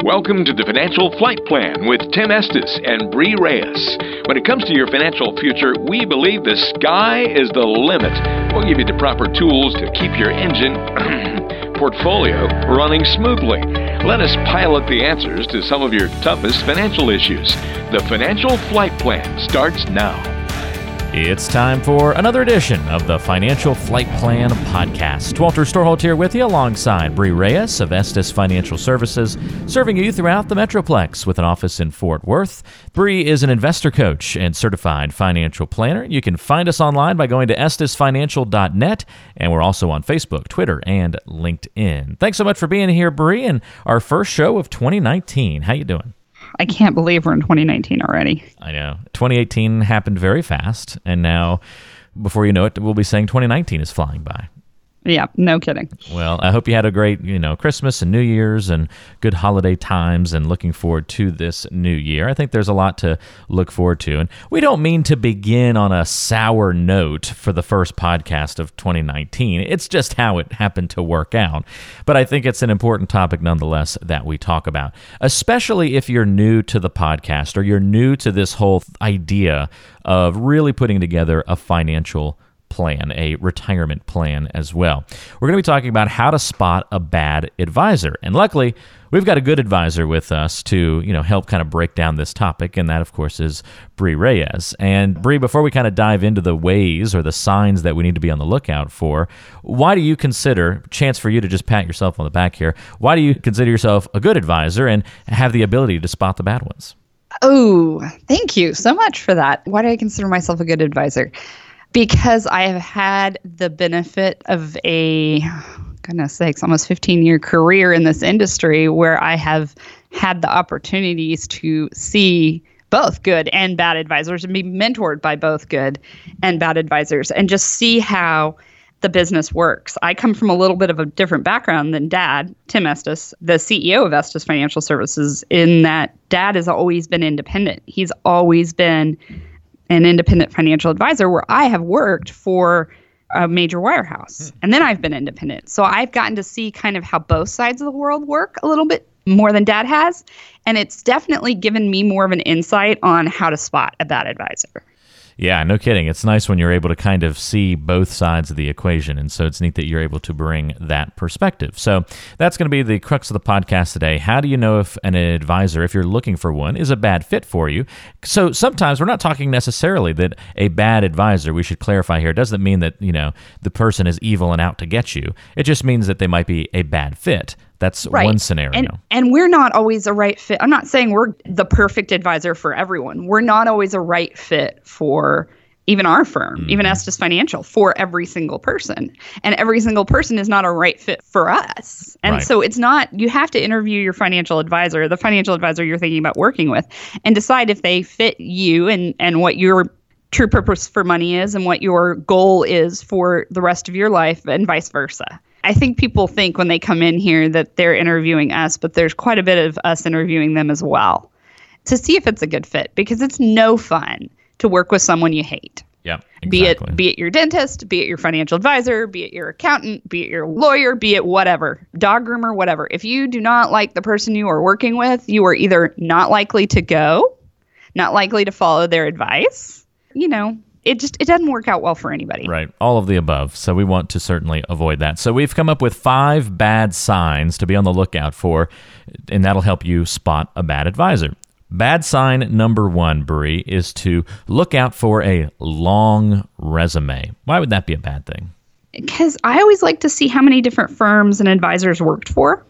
Welcome to the Financial Flight Plan with Tim Estes and Bree Reyes. When it comes to your financial future, we believe the sky is the limit. We'll give you the proper tools to keep your engine portfolio running smoothly. Let us pilot the answers to some of your toughest financial issues. The Financial Flight Plan starts now. It's time for another edition of the Financial Flight Plan podcast. Walter Storholt here with you alongside Bree Reyes of Estes Financial Services, serving you throughout the Metroplex with an office in Fort Worth. Bree is an investor coach and certified financial planner. You can find us online by going to estesfinancial.net, and we're also on Facebook, Twitter, and LinkedIn. Thanks so much for being here, Bree, and our first show of 2019. How you doing? I can't believe we're in 2019 already. I know. 2018 happened very fast, and now, before you know it, we'll be saying 2019 is flying by. Yeah, no kidding. Well, I hope you had a great, Christmas and New Year's and good holiday times, and looking forward to this new year. I think there's a lot to look forward to. And we don't mean to begin on a sour note for the first podcast of 2019. It's just how it happened to work out. But I think it's an important topic nonetheless that we talk about, especially if you're new to the podcast or you're new to this whole idea of really putting together a financial plan, a retirement plan as well. We're going to be talking about how to spot a bad advisor. And luckily, we've got a good advisor with us to, help kind of break down this topic. And that, of course, is Bree Reyes. And Bree, before we kind of dive into the ways or the signs that we need to be on the lookout for, why do you consider, chance for you to just pat yourself on the back here, why do you consider yourself a good advisor and have the ability to spot the bad ones? Oh, thank you so much for that. Why do I consider myself a good advisor? Because I have had the benefit of goodness sakes, almost 15-year career in this industry where I have had the opportunities to see both good and bad advisors and be mentored by both good and bad advisors and just see how the business works. I come from a little bit of a different background than Dad, Tim Estes, the CEO of Estes Financial Services, in that Dad has always been independent. He's always been an independent financial advisor where I have worked for a major wirehouse. And then I've been independent. So I've gotten to see kind of how both sides of the world work a little bit more than Dad has. And it's definitely given me more of an insight on how to spot a bad advisor. Yeah, no kidding. It's nice when you're able to kind of see both sides of the equation. And so it's neat that you're able to bring that perspective. So that's going to be the crux of the podcast today. How do you know if an advisor, if you're looking for one, is a bad fit for you? So sometimes we're not talking necessarily that a bad advisor, we should clarify here, doesn't mean that, the person is evil and out to get you. It just means that they might be a bad fit. That's right. One scenario. And we're not always a right fit. I'm not saying we're the perfect advisor for everyone. We're not always a right fit for even our firm, even Estes Financial, for every single person. And every single person is not a right fit for us. And so it's not, you have to interview your financial advisor, the financial advisor you're thinking about working with, and decide if they fit you and what your true purpose for money is and what your goal is for the rest of your life and vice versa. I think people think when they come in here that they're interviewing us, but there's quite a bit of us interviewing them as well to see if it's a good fit, because it's no fun to work with someone you hate. Yeah, exactly. Be it your dentist, be it your financial advisor, be it your accountant, be it your lawyer, be it whatever, dog groomer, whatever. If you do not like the person you are working with, you are either not likely to go, not likely to follow their advice, It doesn't work out well for anybody. Right. All of the above. So we want to certainly avoid that. So we've come up with 5 bad signs to be on the lookout for, and that'll help you spot a bad advisor. Bad sign number 1, Bree, is to look out for a long resume. Why would that be a bad thing? Because I always like to see how many different firms and advisors worked for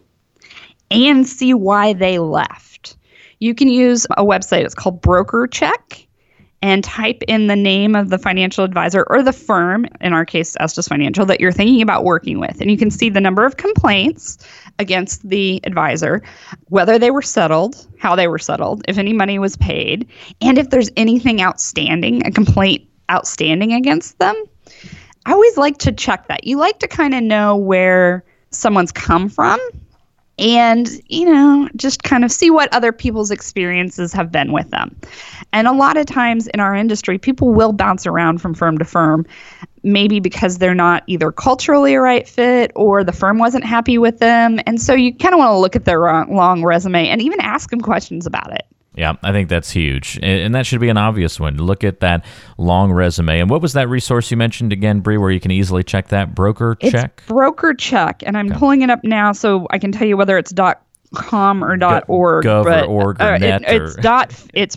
and see why they left. You can use a website. It's called BrokerCheck. And type in the name of the financial advisor or the firm, in our case, Estes Financial, that you're thinking about working with. And you can see the number of complaints against the advisor, whether they were settled, how they were settled, if any money was paid, and if there's anything outstanding, a complaint outstanding against them. I always like to check that. You like to kind of know where someone's come from and, just kind of see what other people's experiences have been with them. And a lot of times in our industry, people will bounce around from firm to firm, maybe because they're not either culturally a right fit or the firm wasn't happy with them. And so you kind of want to look at their long resume and even ask them questions about it. Yeah, I think that's huge. And that should be an obvious one. Look at that long resume. And what was that resource you mentioned again, Bree, where you can easily check that? Broker Check? It's Broker Check. And I'm pulling it up now so I can tell you whether it's .com or .org. Gov or org or net. It's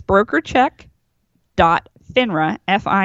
brokercheck.finra,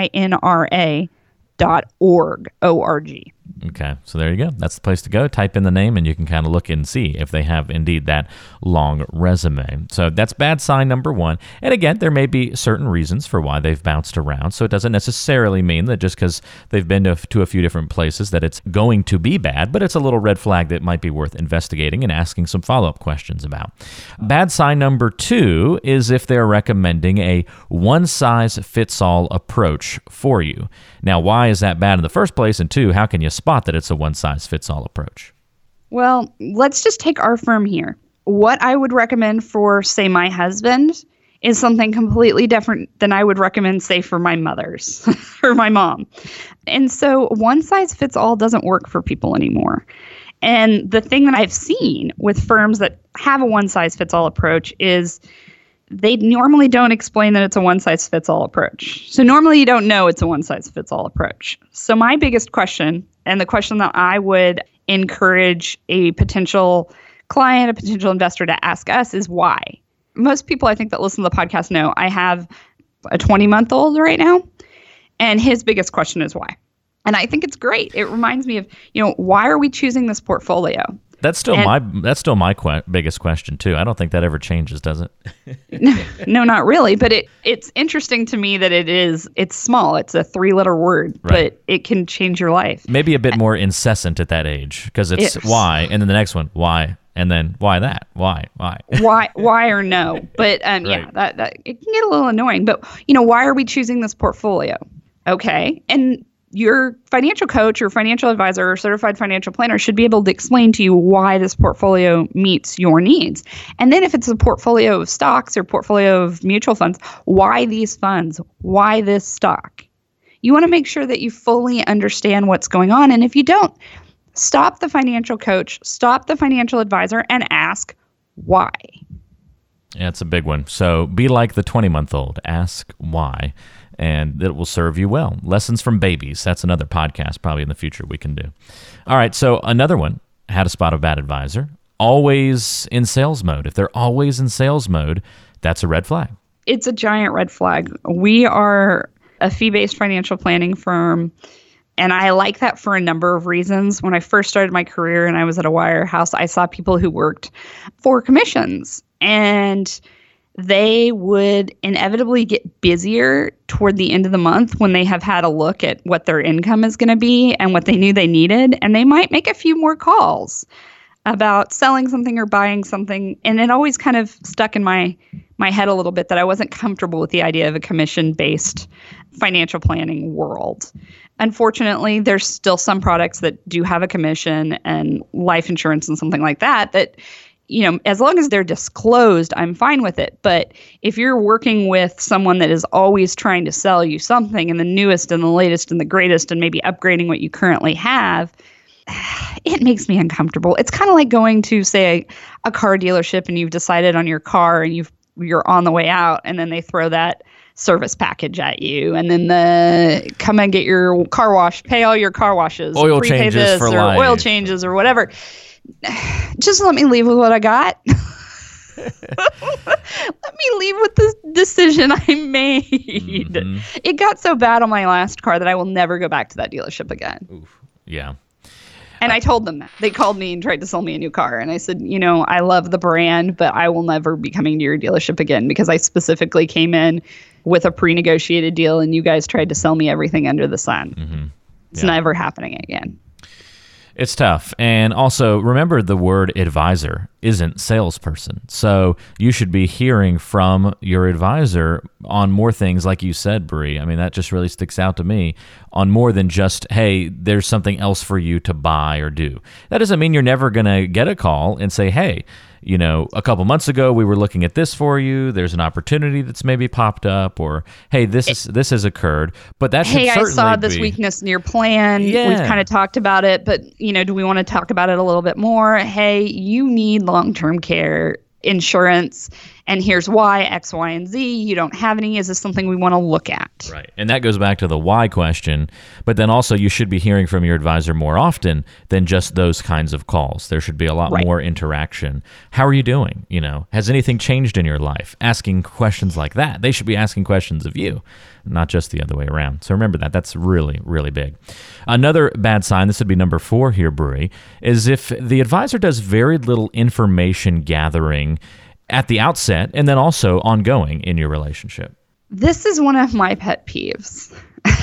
FINRA, .org, O-R-G. Okay, so there you go. That's the place to go. Type in the name, and you can kind of look and see if they have indeed that long resume. So that's bad sign number one. And again, there may be certain reasons for why they've bounced around. So it doesn't necessarily mean that just because they've been to a few different places that it's going to be bad, but it's a little red flag that might be worth investigating and asking some follow-up questions about. Bad sign number two is if they're recommending a one-size-fits-all approach for you. Now, why is that bad in the first place? And two, how can you spot that it's a one-size-fits-all approach? Well, let's just take our firm here. What I would recommend for, say, my husband is something completely different than I would recommend, say, for my mother's or my mom. And so one-size-fits-all doesn't work for people anymore. And the thing that I've seen with firms that have a one-size-fits-all approach is they normally don't explain that it's a one-size-fits-all approach. So normally you don't know it's a one-size-fits-all approach. So my biggest question, and the question that I would encourage a potential client, a potential investor to ask us is why? Most people I think that listen to the podcast know I have a 20-month-old right now, and his biggest question is why. And I think it's great. It reminds me of, why are we choosing this portfolio? That's still my biggest question too. I don't think that ever changes, does it? No, not really. But it's interesting to me that it's small. It's a 3-letter word, right. But it can change your life. Maybe a bit more incessant at that age because it's why, and then the next one why, and then why that, why or no. But right. Yeah, that it can get a little annoying. But why are we choosing this portfolio? Okay, and your financial coach or financial advisor or certified financial planner should be able to explain to you why this portfolio meets your needs. And then if it's a portfolio of stocks or portfolio of mutual funds, why these funds? Why this stock? You want to make sure that you fully understand what's going on. And if you don't, stop the financial coach, stop the financial advisor, and ask why. Yeah, it's a big one. So be like the 20-month-old. Ask why. And it will serve you well. Lessons from babies. That's another podcast probably in the future we can do. All right, so another one, how to spot a bad advisor. Always in sales mode. If they're always in sales mode, that's a red flag. It's a giant red flag. We are a fee-based financial planning firm, and I like that for a number of reasons. When I first started my career and I was at a wirehouse, I saw people who worked for commissions, and they would inevitably get busier toward the end of the month when they have had a look at what their income is going to be and what they knew they needed. And they might make a few more calls about selling something or buying something. And it always kind of stuck in my head a little bit that I wasn't comfortable with the idea of a commission-based financial planning world. Unfortunately, there's still some products that do have a commission and life insurance and something like that, as long as they're disclosed, I'm fine with it. But if you're working with someone that is always trying to sell you something and the newest and the latest and the greatest and maybe upgrading what you currently have, it makes me uncomfortable. It's kind of like going to, say, a car dealership and you've decided on your car and you're on the way out, and then they throw that service package at you, and then come and get your car wash, pay all your car washes, oil changes for life, oil changes or whatever. Just let me leave with what I got. Let me leave with the decision I made. Mm-hmm. It got so bad on my last car that I will never go back to that dealership again. Oof. Yeah. And I told them that. They called me and tried to sell me a new car. And I said, I love the brand, but I will never be coming to your dealership again because I specifically came in with a pre-negotiated deal and you guys tried to sell me everything under the sun. Mm-hmm. Yeah. It's never happening again. It's tough. And also, remember the word advisor isn't salesperson. So you should be hearing from your advisor on more things, like you said, Bree. I mean, that just really sticks out to me, on more than just, hey, there's something else for you to buy or do. That doesn't mean you're never going to get a call and say, hey, you know, a couple months ago we were looking at this for you. There's an opportunity that's maybe popped up, or hey, this has occurred. But that should certainly I saw this weakness in your plan. Yeah. We've kind of talked about it, but do we want to talk about it a little bit more? Hey, you need long-term care insurance, and here's why, X, Y, and Z. You don't have any. Is this something we want to look at? Right. And that goes back to the why question. But then also, you should be hearing from your advisor more often than just those kinds of calls. There should be a lot more interaction. How are you doing? Has anything changed in your life? Asking questions like that. They should be asking questions of you, not just the other way around. So remember that. That's really, really big. Another bad sign, this would be number 4 here, Bree, is if the advisor does very little information gathering at the outset and then also ongoing in your relationship. This is one of my pet peeves.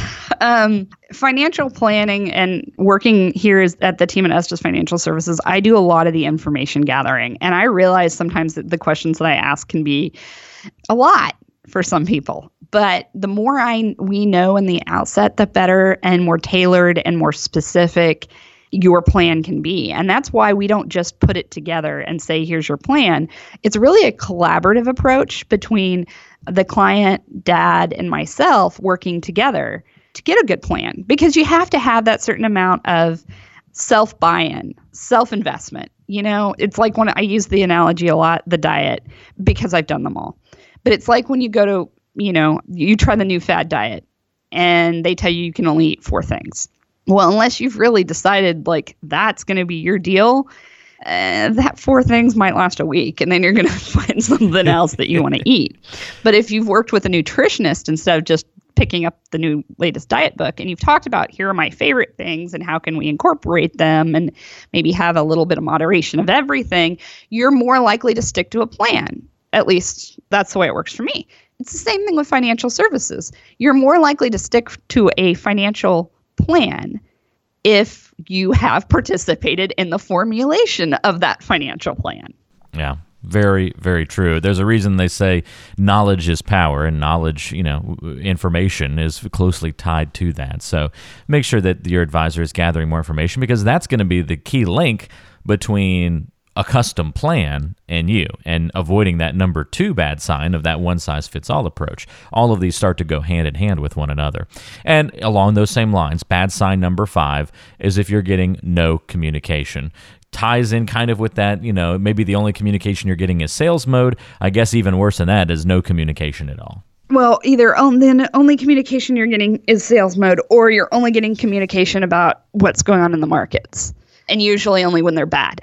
Financial planning and working here at the team at Estes Financial Services, I do a lot of the information gathering. And I realize sometimes that the questions that I ask can be a lot for some people. But the more we know in the outset, the better and more tailored and more specific your plan can be. And that's why we don't just put it together and say, here's your plan. It's really a collaborative approach between the client, dad, and myself working together to get a good plan, because you have to have that certain amount of self-buy-in, self-investment. It's like when I use the analogy a lot, the diet, because I've done them all. But it's like when you go to, you try the new fad diet and they tell you can only eat 4 things. Well, unless you've really decided like that's going to be your deal, that 4 things might last a week, and then you're going to find something else that you want to eat. But if you've worked with a nutritionist instead of just picking up the new latest diet book, and you've talked about, here are my favorite things and how can we incorporate them and maybe have a little bit of moderation of everything, you're more likely to stick to a plan. At least that's the way it works for me. It's the same thing with financial services. You're more likely to stick to a financial plan if you have participated in the formulation of that financial plan. Yeah, very, very true. There's a reason they say knowledge is power, and knowledge, information is closely tied to that. So make sure that your advisor is gathering more information, because that's going to be the key link between a custom plan and you, and avoiding that number 2 bad sign of that one-size-fits-all approach. All of these start to go hand in hand with one another. And along those same lines, bad sign number 5 is if you're getting no communication. Ties in kind of with that, maybe the only communication you're getting is sales mode. I guess even worse than that is no communication at all. Well, either then only communication you're getting is sales mode, or you're only getting communication about what's going on in the markets, and usually only when they're bad.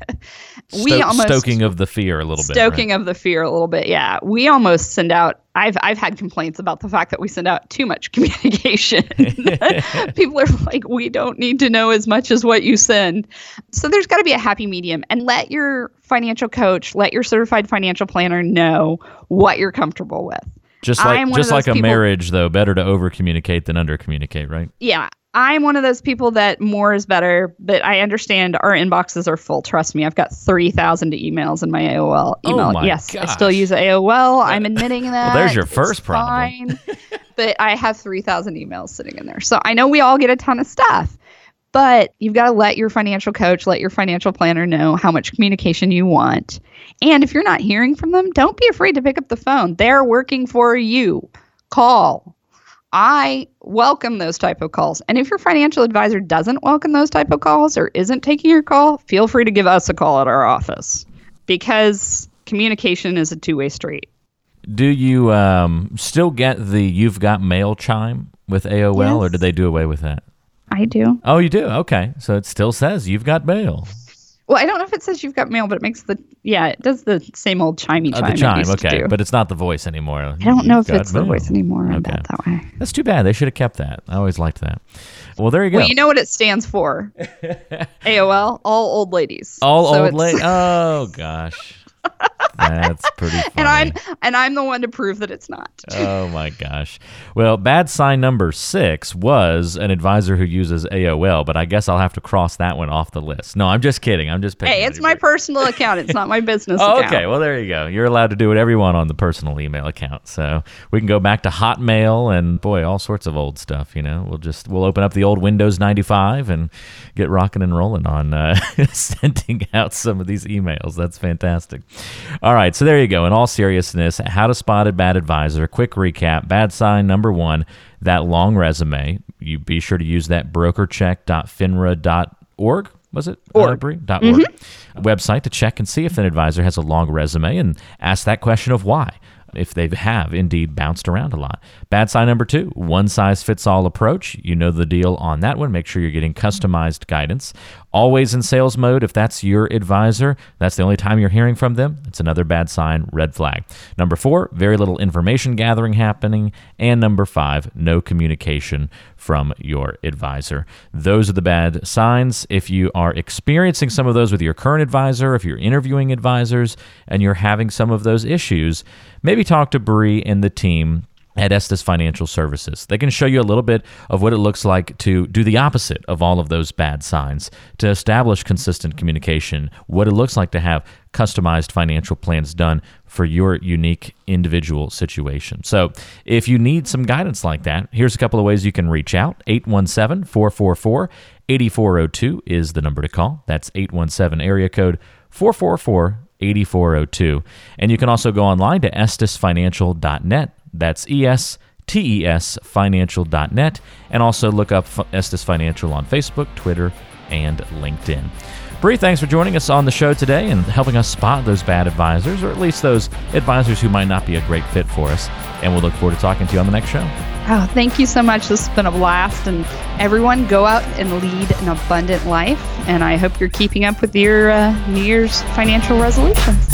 Stoking of the fear a little bit. Stoking of the fear a little bit, yeah. We almost send out, I've had complaints about the fact that we send out too much communication. People are like, we don't need to know as much as what you send. So there's got to be a happy medium, and let your financial coach, let your certified financial planner know what you're comfortable with. Just like a marriage, though, better to over-communicate than under-communicate, right? Yeah. I'm one of those people that more is better, but I understand our inboxes are full. Trust me, I've got 3,000 emails in my AOL email. Oh my yes, gosh. I still use AOL. I'm admitting that. Well, there's your first problem. But I have 3,000 emails sitting in there. So I know we all get a ton of stuff, but you've got to let your financial coach, let your financial planner know how much communication you want. And if you're not hearing from them, don't be afraid to pick up the phone. They're working for you. Call. I welcome those type of calls. And if your financial advisor doesn't welcome those type of calls or isn't taking your call, feel free to give us a call at our office, because communication is a two-way street. Do you still get the You've Got Mail chime with AOL, Yes. or did they do away with that? I do. Oh, you do? Okay. So it still says You've Got Mail. Well, I don't know if it says You've Got Mail, but it does the same old chimey chime. The chime, it used to okay. do. But it's not the voice anymore. I don't know if You've it's Got the Mail. voice anymore. I Okay. bet that way. That's too bad. They should have kept that. I always liked that. Well, there you go. Well, you know what it stands for? AOL, all old ladies. All So old it's- ladies. Oh, gosh. That's pretty funny. And I'm the one to prove that it's not. Oh my gosh. Well, bad sign number 6 was an advisor who uses AOL, but I guess I'll have to cross that one off the list. No, I'm just kidding. I'm just picking. Hey, it's my personal account. It's not my business account. Okay, well there you go. You're allowed to do whatever you want on the personal email account. So we can go back to Hotmail and boy, all sorts of old stuff. We'll open up the old Windows 95 and get rocking and rolling on sending out some of these emails. That's fantastic. All right, so there you go. In all seriousness, how to spot a bad advisor. Quick recap. Bad sign number 1, that long resume. You be sure to use that brokercheck.finra.org. Was it? .org. Website to check and see if an advisor has a long resume and ask that question of why, if they have indeed bounced around a lot. Bad sign number 2, one-size-fits-all approach. You know the deal on that one. Make sure you're getting customized guidance. Always in sales mode. If that's your advisor, that's the only time you're hearing from them, it's another bad sign, red flag. Number 4, very little information gathering happening. And number 5, no communication from your advisor. Those are the bad signs. If you are experiencing some of those with your current advisor, if you're interviewing advisors and you're having some of those issues, maybe talk to Bree and the team at Estes Financial Services. They can show you a little bit of what it looks like to do the opposite of all of those bad signs, to establish consistent communication, what it looks like to have customized financial plans done for your unique individual situation. So if you need some guidance like that, here's a couple of ways you can reach out. 817-444-8402 is the number to call. That's 817 area code 444-8402. And you can also go online to estesfinancial.net. That's ESTES financial.net, and also look up Estes Financial on Facebook, Twitter, and LinkedIn. Bree, thanks for joining us on the show today and helping us spot those bad advisors, or at least those advisors who might not be a great fit for us. And we'll look forward to talking to you on the next show. Oh, thank you so much. This has been a blast. And everyone, go out and lead an abundant life. And I hope you're keeping up with your New Year's financial resolutions.